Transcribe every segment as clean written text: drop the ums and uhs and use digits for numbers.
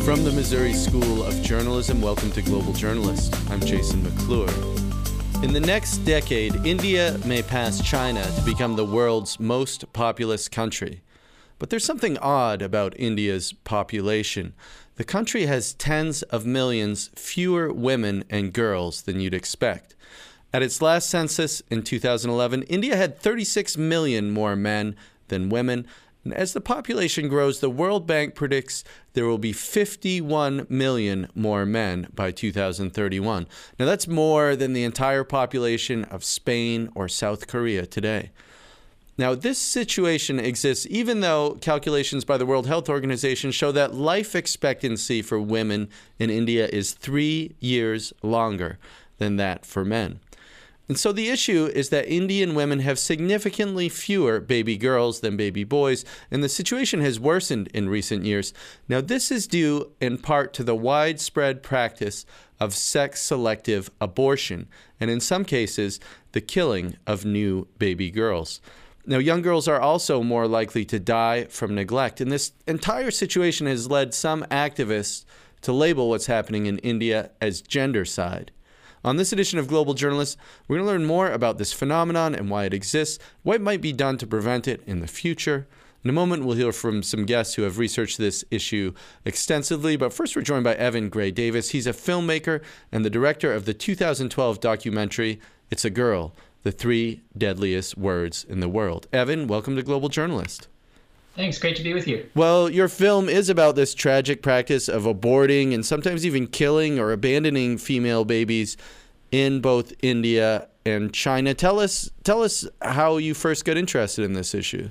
From the Missouri School of Journalism, welcome to Global Journalist. I'm Jason McClure. In the next decade, India may pass China to become the world's most populous country. But there's something odd about India's population. The country has tens of millions fewer women and girls than you'd expect. At its last census in 2011, India had 36 million more men than women. And as the population grows, the World Bank predicts there will be 51 million more men by 2031. Now, that's more than the entire population of Spain or South Korea today. Now, this situation exists even though calculations by the World Health Organization show that life expectancy for women in India is 3 years longer than that for men. And so the issue is that Indian women have significantly fewer baby girls than baby boys, and the situation has worsened in recent years. Now, this is due in part to the widespread practice of sex-selective abortion, and in some cases, the killing of new baby girls. Now, young girls are also more likely to die from neglect, and this entire situation has led some activists to label what's happening in India as gendercide. On this edition of Global Journalist, we're going to learn more about this phenomenon and why it exists, what might be done to prevent it in the future. In a moment, we'll hear from some guests who have researched this issue extensively. But first, we're joined by Evan Gray Davis. He's a filmmaker and the director of the 2012 documentary, It's a Girl, The Three Deadliest Words in the World. Evan, welcome to Global Journalist. Thanks. Great to be with you. Well, your film is about this tragic practice of aborting and sometimes even killing or abandoning female babies in both India and China. Tell us how you first got interested in this issue.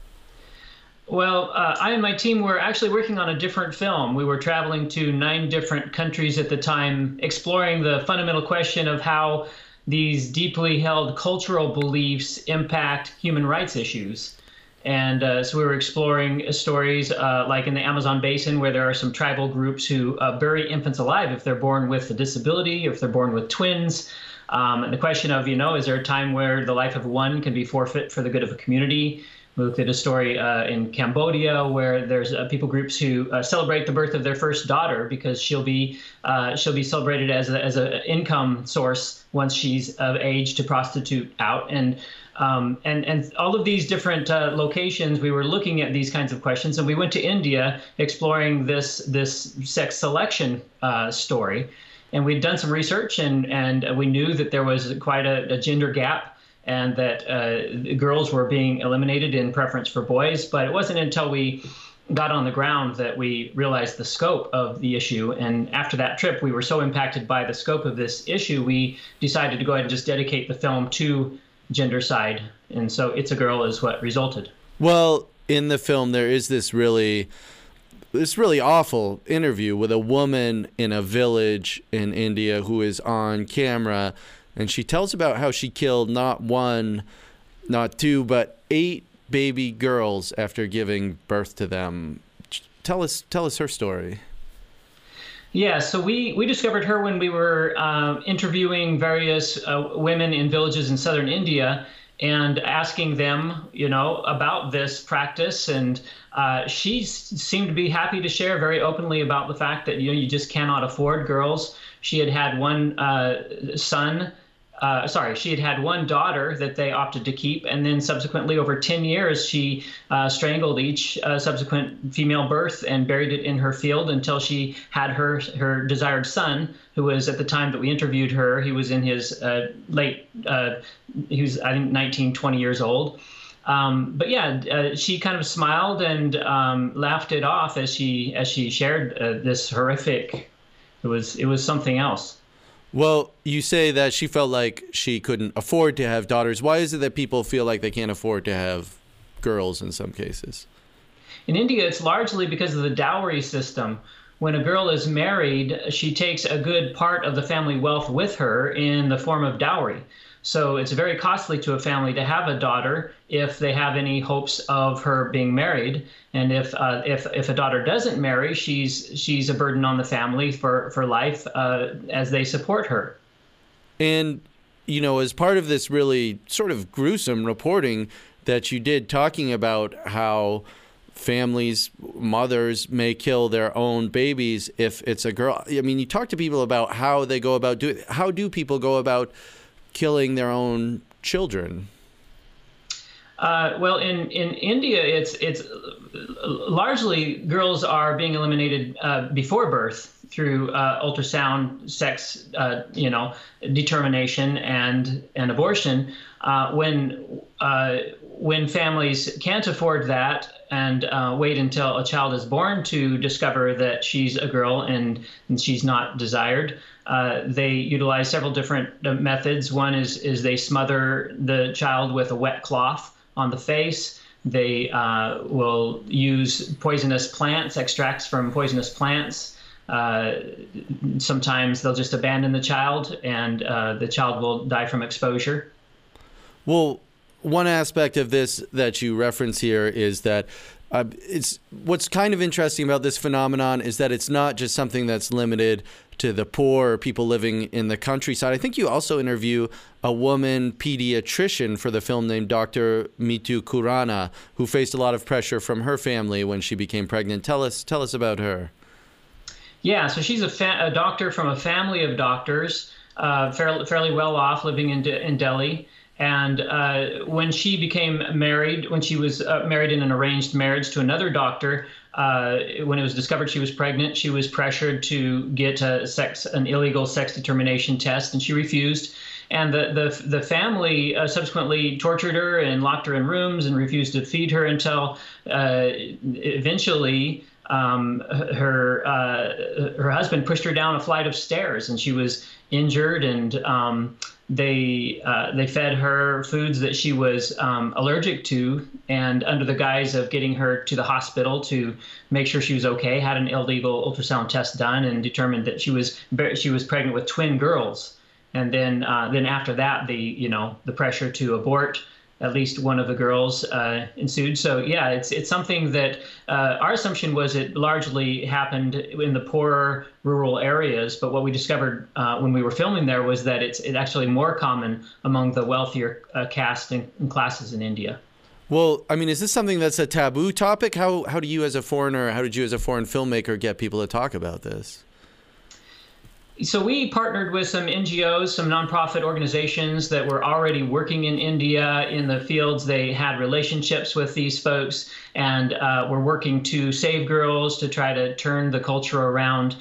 Well, I and my team were actually working on a different film. We were traveling to 9 different countries at the time, exploring the fundamental question of how these deeply held cultural beliefs impact human rights issues. And so we were exploring stories like in the Amazon basin, where there are some tribal groups who bury infants alive if they're born with a disability, or if they're born with twins. And the question of, is there a time where the life of one can be forfeit for the good of a community? We looked at a story in Cambodia where there's people groups who celebrate the birth of their first daughter because she'll be celebrated as an income source once she's of age to prostitute out. And all of these different locations, we were looking at these kinds of questions, and we went to India exploring this sex selection story. And we'd done some research, and we knew that there was quite a gender gap, and that girls were being eliminated in preference for boys. But it wasn't until we got on the ground that we realized the scope of the issue. And after that trip, we were so impacted by the scope of this issue, we decided to go ahead and just dedicate the film to gendercide. And so It's a Girl is what resulted. Well, in the film, there is this really awful interview with a woman in a village in India who is on camera, and she tells about how she killed not 1, not 2, but 8 baby girls after giving birth to them. Tell us her story. Yeah, so we discovered her when we were interviewing various women in villages in southern India and asking them, about this practice. And she seemed to be happy to share very openly about the fact that, you just cannot afford girls. She had one she had one daughter that they opted to keep, and then subsequently over 10 years, she strangled each subsequent female birth and buried it in her field until she had her desired son, who was, at the time that we interviewed her, he was in his he was, I think, 19, 20 years old. But yeah, she kind of smiled and laughed it off as she shared this horrific. It was something else. Well, you say that she felt like she couldn't afford to have daughters. Why is it that people feel like they can't afford to have girls in some cases? In India, it's largely because of the dowry system. When a girl is married, she takes a good part of the family wealth with her in the form of dowry. So it's very costly to a family to have a daughter if they have any hopes of her being married. And if a daughter doesn't marry, she's a burden on the family for life as they support her. And, as part of this really sort of gruesome reporting that you did, talking about how families, mothers may kill their own babies if it's a girl. I mean, you talk to people about how they go about doing. How do people go about killing their own children? Well, in India, it's largely girls are being eliminated before birth through ultrasound, sex, determination, and abortion. When families can't afford that and wait until a child is born to discover that she's a girl and she's not desired, they utilize several different methods. One is they smother the child with a wet cloth on the face. They will use poisonous plants, extracts from poisonous plants. Sometimes they'll just abandon the child, and the child will die from exposure. Well, one aspect of this that you reference here is that it's what's kind of interesting about this phenomenon is that it's not just something that's limited to the poor or people living in the countryside. I think you also interview a woman pediatrician for the film named Dr. Mitu Khurana, who faced a lot of pressure from her family when she became pregnant. Tell us about her. Yeah, so she's a doctor from a family of doctors, fairly well off, living in Delhi. And when she became married, when she was married in an arranged marriage to another doctor, when it was discovered she was pregnant, she was pressured to get an illegal sex determination test, and she refused. And the family subsequently tortured her and locked her in rooms and refused to feed her until eventually her husband pushed her down a flight of stairs, and she was injured, and they fed her foods that she was allergic to, and under the guise of getting her to the hospital to make sure she was okay, had an illegal ultrasound test done and determined that she was pregnant with twin girls. And then after that, the pressure to abort at least one of the girls ensued. So yeah, it's something that our assumption was it largely happened in the poorer rural areas. But what we discovered when we were filming there was that it's actually more common among the wealthier caste and classes in India. Well, I mean, is this something that's a taboo topic? How did you as a foreign filmmaker get people to talk about this? So we partnered with some NGOs, some nonprofit organizations that were already working in India in the fields. They had relationships with these folks and were working to save girls, to try to turn the culture around.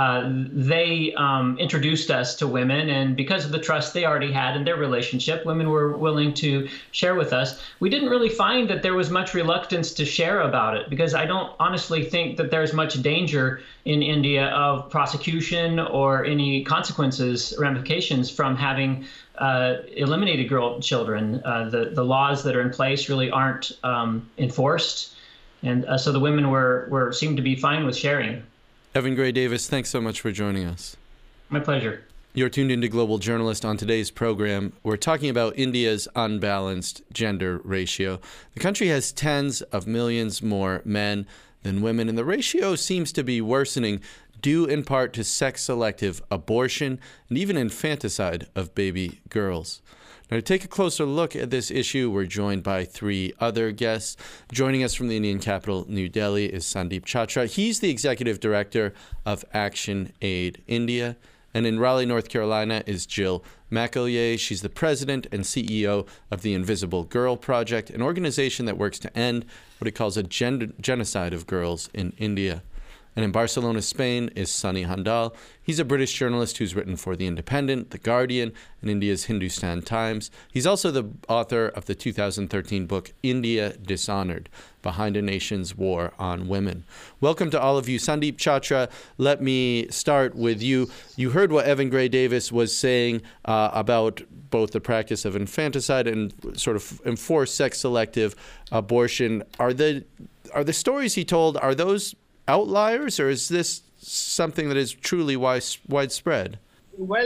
They introduced us to women, and because of the trust they already had in their relationship, women were willing to share with us. We didn't really find that there was much reluctance to share about it, because I don't honestly think that there's much danger in India of prosecution or any consequences, ramifications from having eliminated children. The laws that are in place really aren't enforced, and so the women seemed to be fine with sharing. Evan Gray Davis, thanks so much for joining us. My pleasure. You're tuned into Global Journalist. On today's program, we're talking about India's unbalanced gender ratio. The country has tens of millions more men than women, and the ratio seems to be worsening due in part to sex-selective abortion and even infanticide of baby girls. Now, to take a closer look at this issue, we're joined by three other guests. Joining us from the Indian capital, New Delhi, is Sandeep Chatra. He's the executive director of Action Aid India. And in Raleigh, North Carolina, is Jill McElyea. She's the president and CEO of the Invisible Girl Project, an organization that works to end what it calls a genocide of girls in India. And in Barcelona, Spain, is Sunny Handal. He's a British journalist who's written for The Independent, The Guardian, and India's Hindustan Times. He's also the author of the 2013 book, India Dishonored, Behind a Nation's War on Women. Welcome to all of you. Sandeep Chatra, let me start with you. You heard what Evan Gray Davis was saying about both the practice of infanticide and sort of enforced sex-selective abortion. Are the stories he told, are those outliers, or is this something that is truly widespread? Well,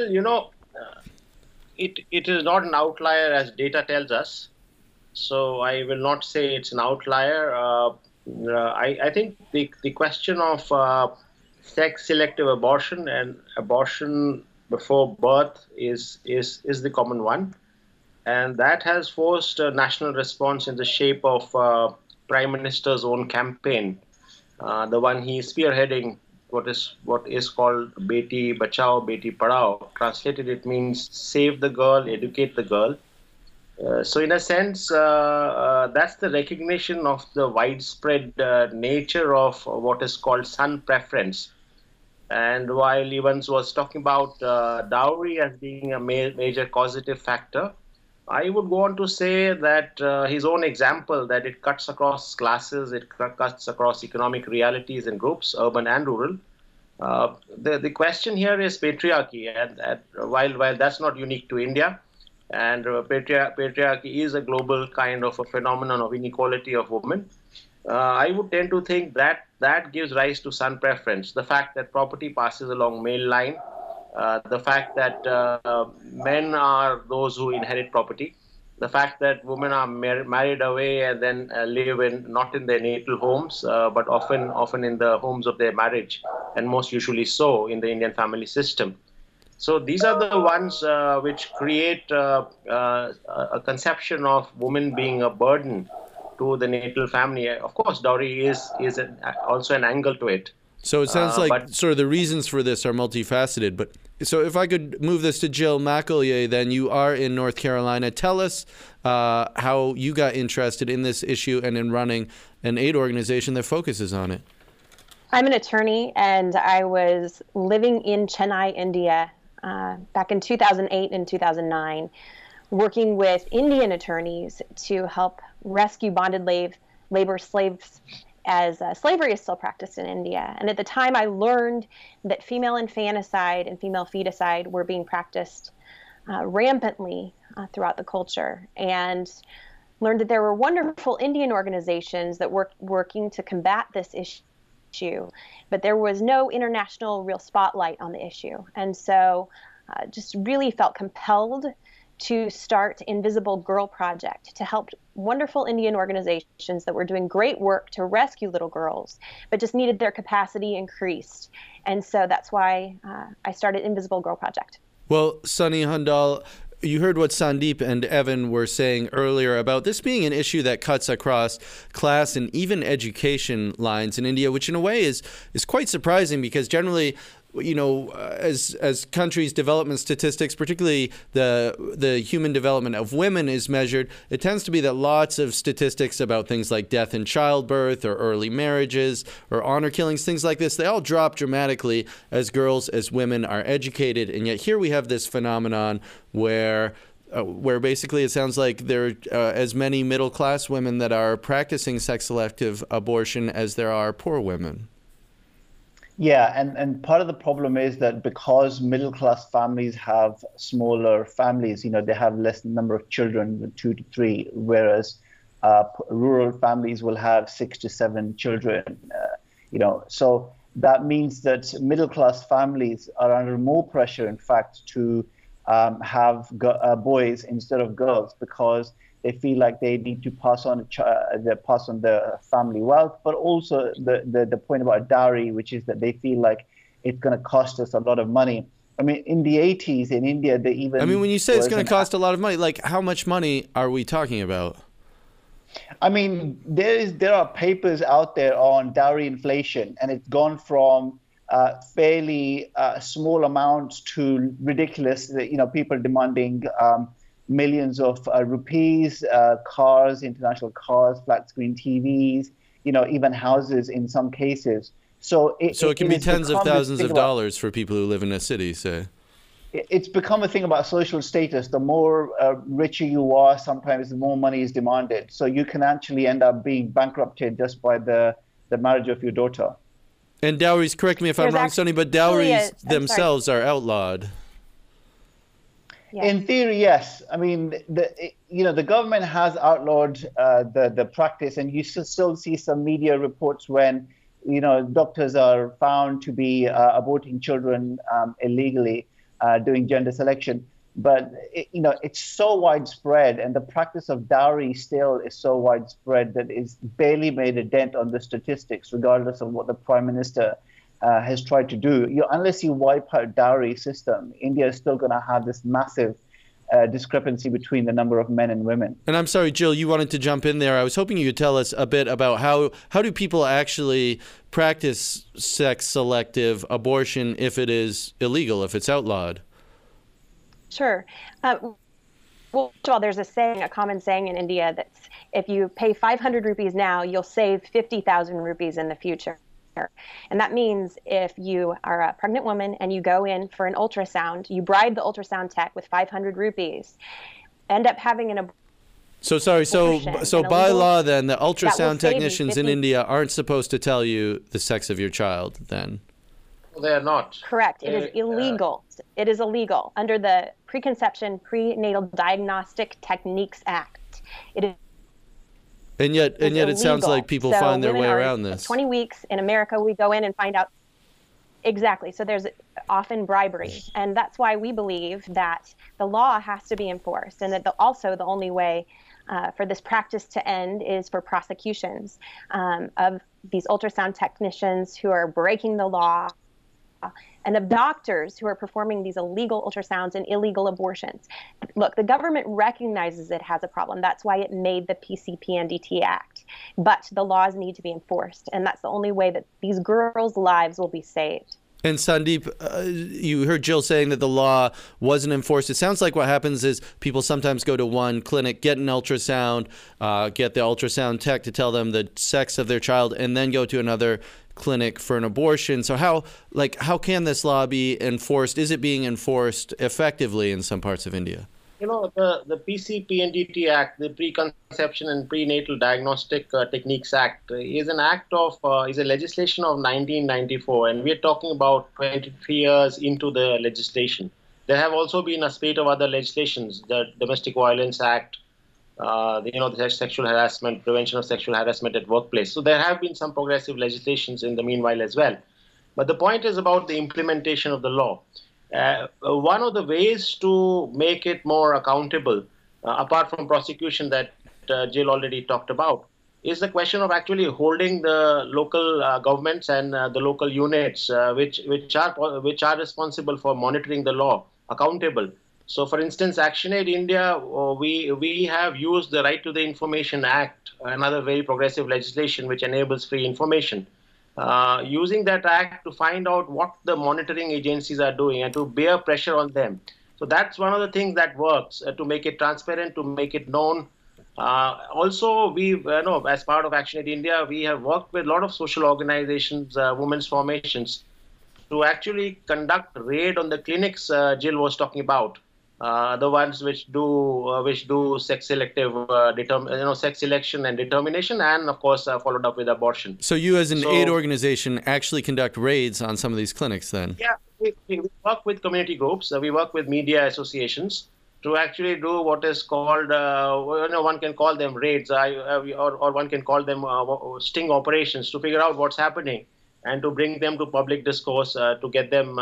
it is not an outlier as data tells us. So I will not say it's an outlier. I think the question of sex-selective abortion and abortion before birth is the common one. And that has forced a national response in the shape of Prime Minister's own campaign, the one he's spearheading, what is called Beti Bachao, Beti Padhao. Translated, it means save the girl, educate the girl. So in a sense, that's the recognition of the widespread nature of what is called son preference. And while Evans was talking about dowry as being a major causative factor, I would go on to say that his own example, that it cuts across classes, it cuts across economic realities and groups, urban and rural. The question here is patriarchy, and while that's not unique to India, and patriarchy is a global kind of a phenomenon of inequality of women, I would tend to think that that gives rise to son preference. The fact that property passes along male line, the fact that men are those who inherit property, the fact that women are married away and then live not in their natal homes, but often in the homes of their marriage, and most usually so in the Indian family system. So these are the ones which create a conception of women being a burden to the natal family. Of course, dowry is also an angle to it. So it sounds like sort of the reasons for this are multifaceted. But so if I could move this to Jill McElyea, then you are in North Carolina. Tell us how you got interested in this issue and in running an aid organization that focuses on it. I'm an attorney, and I was living in Chennai, India, back in 2008 and 2009, working with Indian attorneys to help rescue bonded labor slaves as slavery is still practiced in India. And at the time, I learned that female infanticide and female feticide were being practiced rampantly throughout the culture, and learned that there were wonderful Indian organizations that were working to combat this issue, but there was no international real spotlight on the issue. And so just really felt compelled to start Invisible Girl Project to help wonderful Indian organizations that were doing great work to rescue little girls, but just needed their capacity increased. And so that's why I started Invisible Girl Project. Well, Sunny Handal, you heard what Sandeep and Evan were saying earlier about this being an issue that cuts across class and even education lines in India, which in a way is quite surprising because generally, you know, as countries' development statistics, particularly the human development of women is measured, it tends to be that lots of statistics about things like death in childbirth or early marriages or honor killings, things like this, they all drop dramatically as girls, as women are educated. And yet here we have this phenomenon where basically it sounds like there are as many middle-class women that are practicing sex-selective abortion as there are poor women. Yeah, and part of the problem is that because middle-class families have smaller families, you know, they have less number of children, 2 to 3, whereas rural families will have 6 to 7 children, you know. So that means that middle-class families are under more pressure, in fact, to have boys instead of girls because they feel like they need to pass on the family wealth, but also the point about dowry, which is that they feel like it's going to cost us a lot of money. I mean, in the 80s in India, they even... I mean, when you say it's going to cost a lot of money, like how much money are we talking about? I mean, there are papers out there on dowry inflation, and it's gone from fairly small amounts to ridiculous, you know, people demanding millions of rupees, cars, international cars, flat screen TVs, you know, even houses in some cases. So it can be tens of thousands of dollars for people who live in a city, say. It's become a thing about social status. The more richer you are, sometimes the more money is demanded. So you can actually end up being bankrupted just by the marriage of your daughter. And dowries, correct me if I'm wrong, Sonny, but dowries themselves are outlawed. Yes. In theory, yes. I mean, the government has outlawed the practice, and you still see some media reports when, you know, doctors are found to be aborting children illegally, doing gender selection. But it's so widespread, and the practice of dowry still is so widespread that it's barely made a dent on the statistics, regardless of what the Prime Minister has tried to do. Unless you wipe out dowry system, India is still going to have this massive discrepancy between the number of men and women. And I'm sorry, Jill, you wanted to jump in there. I was hoping you could tell us a bit about how do people actually practice sex-selective abortion if it is illegal, if it's outlawed? Sure. Well, first of all, there's a common saying in India that's if you pay 500 rupees now, you'll save 50,000 rupees in the future. And that means if you are a pregnant woman and you go in for an ultrasound, you bribe the ultrasound tech with 500 rupees, end up having an abortion. So by law then, the ultrasound technicians in India aren't supposed to tell you the sex of your child then? They're not. Correct. It is illegal. It is illegal under the Preconception Prenatal Diagnostic Techniques Act. It is. And yet it sounds like people find their way around this. 20 weeks in America, we go in and find out. Exactly. So there's often bribery. And that's why we believe that the law has to be enforced, and that also the only way for this practice to end is for prosecutions of these ultrasound technicians who are breaking the law, and of doctors who are performing these illegal ultrasounds and illegal abortions. Look, the government recognizes it has a problem. That's why it made the PCPNDT Act. But the laws need to be enforced, and that's the only way that these girls' lives will be saved. And Sandeep, you heard Jill saying that the law wasn't enforced. It sounds like what happens is people sometimes go to one clinic, get an ultrasound, get the ultrasound tech to tell them the sex of their child, and then go to another clinic for an abortion. So how can this law be enforced? Is it being enforced effectively in some parts of India? You know, the PCPNDT Act, the Preconception and Prenatal Diagnostic Techniques Act, is a legislation of 1994, and we're talking about 23 years into the legislation. There have also been a spate of other legislations, the Domestic Violence Act, the sexual harassment, prevention of sexual harassment at workplace. So there have been some progressive legislations in the meanwhile as well. But the point is about the implementation of the law. One of the ways to make it more accountable, apart from prosecution that Jill already talked about, is the question of actually holding the local governments and the local units which are responsible for monitoring the law accountable. So, for instance, ActionAid India, we have used the Right to the Information Act, another very progressive legislation which enables free information. Using that act to find out what the monitoring agencies are doing and to bear pressure on them. So that's one of the things that works to make it transparent, to make it known. Also, as part of ActionAid India, we have worked with a lot of social organizations, women's formations, to actually conduct raid on the clinics Jill was talking about. The ones which do sex selective sex selection and determination, and of course followed up with abortion. So you, as an aid organization, actually conduct raids on some of these clinics, then? Yeah, we work with community groups. We work with media associations to actually do what is called one can call them raids, or one can call them sting operations, to figure out what's happening and to bring them to public discourse, to get them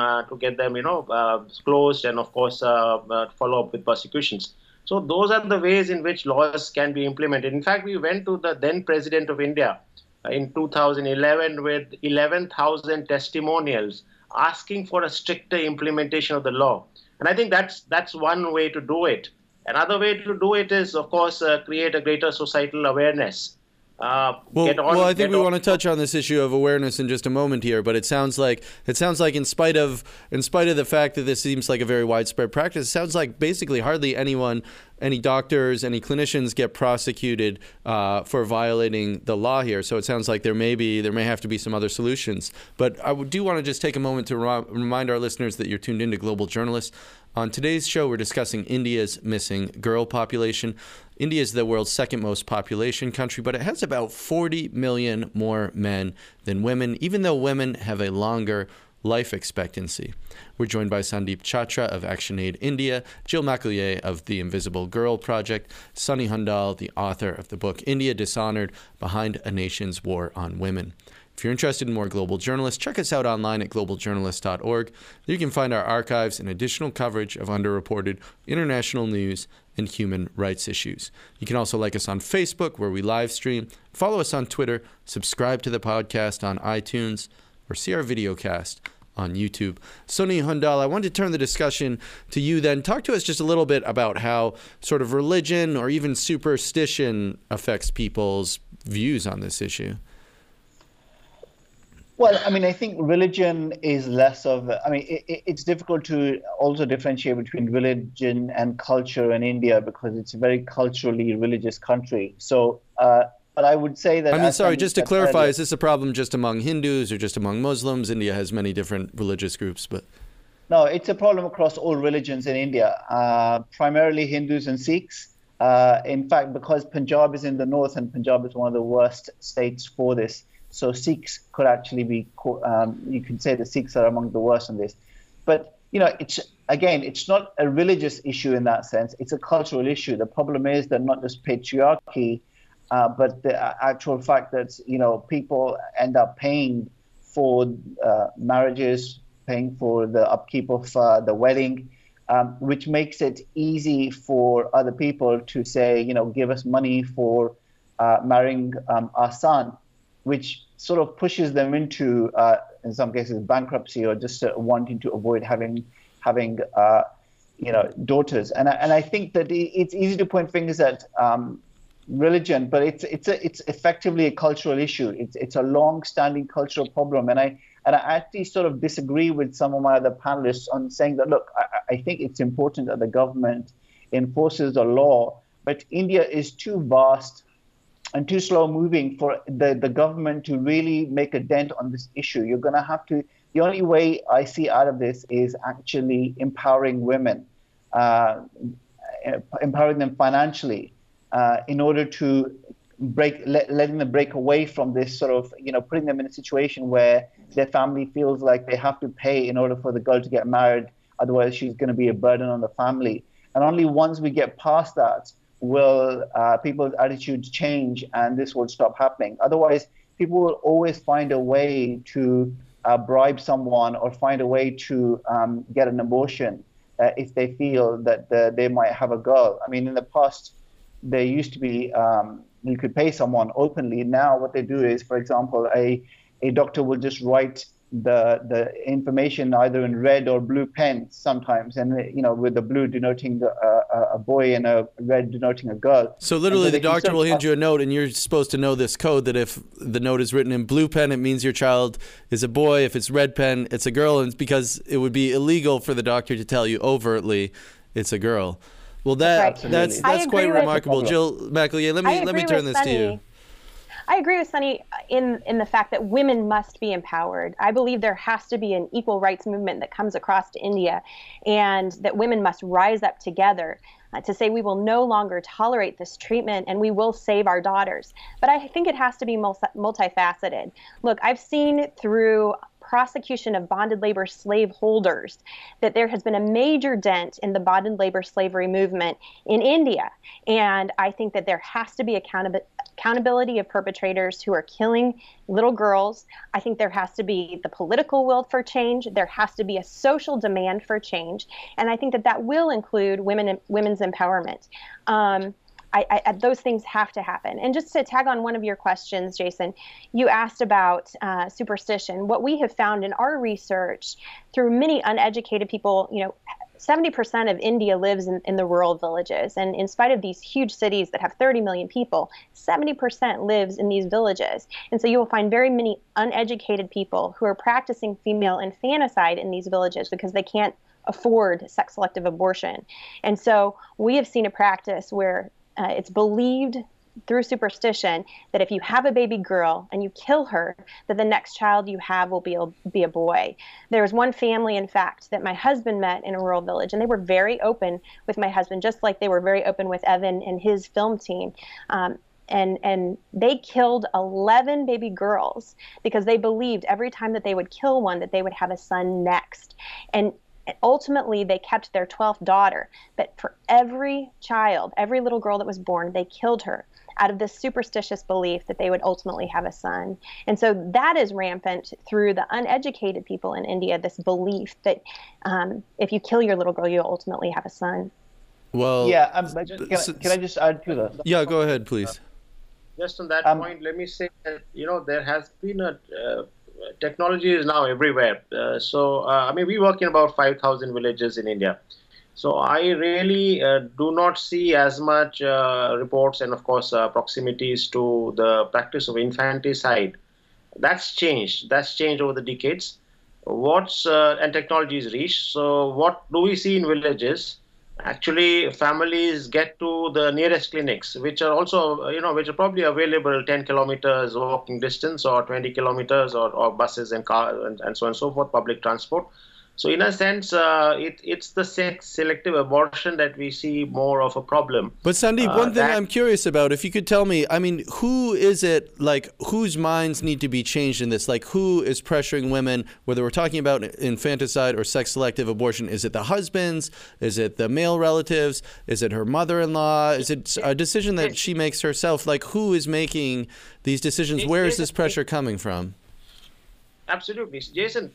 closed, and of course follow up with prosecutions. So those are the ways in which laws can be implemented. In fact, we went to the then President of India in 2011 with 11,000 testimonials asking for a stricter implementation of the law. And I think that's one way to do it. Another way to do it is, of course, create a greater societal awareness. I think we want to touch on this issue of awareness in just a moment here, but it sounds like in spite of the fact that this seems like a very widespread practice, it sounds like basically hardly any doctors, any clinicians get prosecuted for violating the law here. So it sounds like there may have to be some other solutions. But I do want to just take a moment to remind our listeners that you're tuned into Global Journalist. On today's show, we're discussing India's missing girl population. India is the world's second most population country, but it has about 40 million more men than women, even though women have a longer life expectancy. We're joined by Sandeep Chatra of ActionAid India, Jill McAleer of the Invisible Girl Project, Sunny Hundal, the author of the book India Dishonored: Behind a Nation's War on Women. If you're interested in more Global Journalists, check us out online at globaljournalist.org. There you can find our archives and additional coverage of underreported international news and human rights issues. You can also like us on Facebook, where we live stream, follow us on Twitter, subscribe to the podcast on iTunes, or see our videocast on YouTube. Soni Hundal, I wanted to turn the discussion to you then. Talk to us just a little bit about how sort of religion or even superstition affects people's views on this issue. Well, I mean, I think religion is less of, it's difficult to also differentiate between religion and culture in India because it's a very culturally religious country. So, but I would say that... just to clarify, is this a problem just among Hindus or just among Muslims? India has many different religious groups, but... No, it's a problem across all religions in India, primarily Hindus and Sikhs. In fact, because Punjab is in the north and Punjab is one of the worst states for this. So Sikhs could actually be, you could say the Sikhs are among the worst on this. But, it's not a religious issue in that sense. It's a cultural issue. The problem is that not just patriarchy, but the actual fact that, people end up paying for marriages, paying for the upkeep of the wedding, which makes it easy for other people to say, give us money for marrying our son, which sort of pushes them into, in some cases, bankruptcy or just wanting to avoid having daughters. And I think that it's easy to point fingers at religion, but it's effectively a cultural issue. It's a long-standing cultural problem, and I actually sort of disagree with some of my other panelists on saying that, look, I think it's important that the government enforces the law, but India is too vast and too slow moving for the government to really make a dent on this issue. You're going to have to, the only way I see out of this is actually empowering women, empowering them financially in order to letting them break away from this sort of, putting them in a situation where their family feels like they have to pay in order for the girl to get married. Otherwise, she's going to be a burden on the family. And only once we get past that, will people's attitudes change and this will stop happening. Otherwise, people will always find a way to bribe someone or find a way to get an abortion if they feel that they might have a girl. I mean, in the past, there used to be, you could pay someone openly. Now what they do is, for example, a doctor will just write the information either in red or blue pen sometimes, and with the blue denoting a boy and a red denoting a girl. So literally the doctor will hand you a note and you're supposed to know this code that if the note is written in blue pen, it means your child is a boy. If it's red pen, it's a girl. And it's because it would be illegal for the doctor to tell you overtly it's a girl. Well, that's quite remarkable. Jill McElligay, let me turn this to you. I agree with Sunny in the fact that women must be empowered. I believe there has to be an equal rights movement that comes across to India, and that women must rise up together to say we will no longer tolerate this treatment and we will save our daughters. But I think it has to be multifaceted. Look, I've seen through prosecution of bonded labor slave holders that there has been a major dent in the bonded labor slavery movement in India. And I think that there has to be accountability of perpetrators who are killing little girls. I think there has to be the political will for change. There has to be a social demand for change. And I think that will include women's empowerment. Those things have to happen. And just to tag on one of your questions, Jason, you asked about superstition. What we have found in our research through many uneducated people, 70% of India lives in the rural villages. And in spite of these huge cities that have 30 million people, 70% lives in these villages. And so you will find very many uneducated people who are practicing female infanticide in these villages because they can't afford sex-selective abortion. And so we have seen a practice where it's believed through superstition that if you have a baby girl and you kill her, that the next child you have will be a boy. There was one family, in fact, that my husband met in a rural village, and they were very open with my husband, just like they were very open with Evan and his film team. And they killed 11 baby girls because they believed every time that they would kill one that they would have a son next. And ultimately, they kept their 12th daughter. But for every child, every little girl that was born, they killed her out of this superstitious belief that they would ultimately have a son. And so that is rampant through the uneducated people in India, this belief that if you kill your little girl, you'll ultimately have a son. Well, yeah, can I just add to that? Yeah, go ahead, please. Just on that point, let me say that, there has been technology is now everywhere. We work in about 5,000 villages in India. So I really do not see as much reports and, of course, proximities to the practice of infanticide. That's changed. That's changed over the decades. And technology is reached. So what do we see in villages? Actually, families get to the nearest clinics, which are also, which are probably available 10 kilometers walking distance or 20 kilometers or buses and cars and so on and so forth, public transport. So in a sense, it's the sex-selective abortion that we see more of a problem. But Sandeep, one thing I'm curious about, if you could tell me, I mean, who is it, like, whose minds need to be changed in this? Like, who is pressuring women, whether we're talking about infanticide or sex-selective abortion? Is it the husbands? Is it the male relatives? Is it her mother-in-law? Is it a decision that she makes herself? Like, who is making these decisions? Where is this pressure coming from? Absolutely, Jason.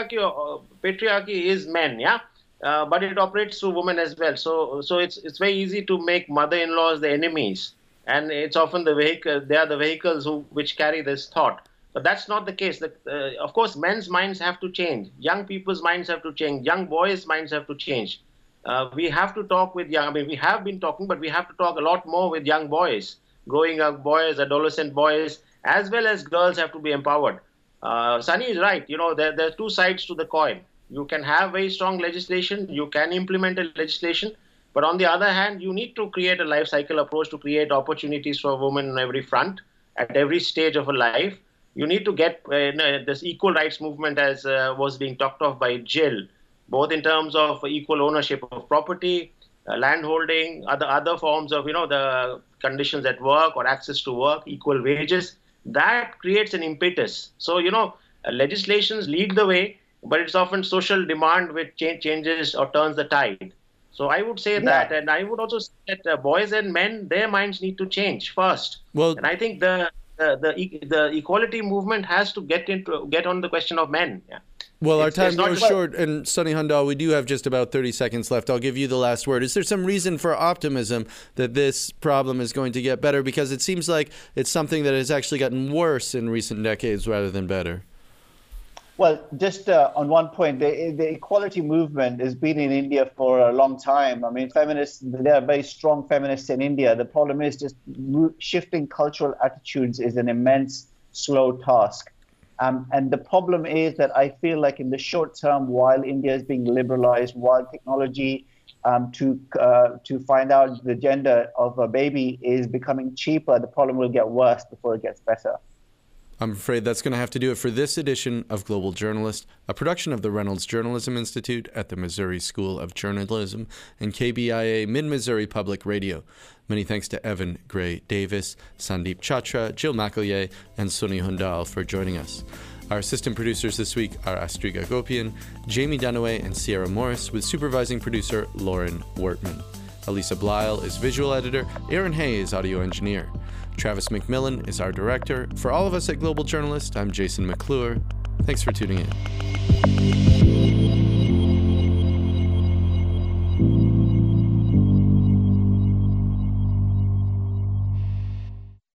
Patriarchy is men, yeah, but it operates through women as well. So it's very easy to make mother-in-laws the enemies, and it's often the vehicle. They are the vehicles which carry this thought. But that's not the case. Of course, men's minds have to change. Young people's minds have to change. Young boys' minds have to change. We have to talk with young. I mean, we have been talking, but we have to talk a lot more with young boys, growing up boys, adolescent boys, as well as girls have to be empowered. Sunny is right. There are two sides to the coin. You can have very strong legislation. You can implement a legislation. But on the other hand, you need to create a life cycle approach to create opportunities for women on every front, at every stage of a life. You need to get this equal rights movement, as was being talked of by Jill, both in terms of equal ownership of property, land holding, other forms of, the conditions at work or access to work, equal wages. That creates an impetus. So, legislations lead the way, but it's often social demand which changes or turns the tide. So I would say that, and I would also say that boys and men, their minds need to change first. Well, and I think the equality movement has to get on the question of men. Yeah. Well, our time goes short, and Sunny Handal, we do have just about 30 seconds left. I'll give you the last word. Is there some reason for optimism that this problem is going to get better? Because it seems like it's something that has actually gotten worse in recent decades rather than better. Well, just on one point, the equality movement has been in India for a long time. I mean, feminists, there are very strong feminists in India. The problem is just shifting cultural attitudes is an immense, slow task. And the problem is that I feel like in the short term, while India is being liberalized, while technology to find out the gender of a baby is becoming cheaper, the problem will get worse before it gets better. I'm afraid that's going to have to do it for this edition of Global Journalist, a production of the Reynolds Journalism Institute at the Missouri School of Journalism and KBIA Mid-Missouri Public Radio. Many thanks to Evan Gray Davis, Sandeep Chatra, Jill McEllier, and Sunny Handal for joining us. Our assistant producers this week are Astriga Gopian, Jamie Dunaway, and Sierra Morris, with supervising producer Lauren Wortman. Elisa Blyle is visual editor, Aaron Hay is audio engineer. Travis McMillan is our director. For all of us at Global Journalist, I'm Jason McClure. Thanks for tuning in.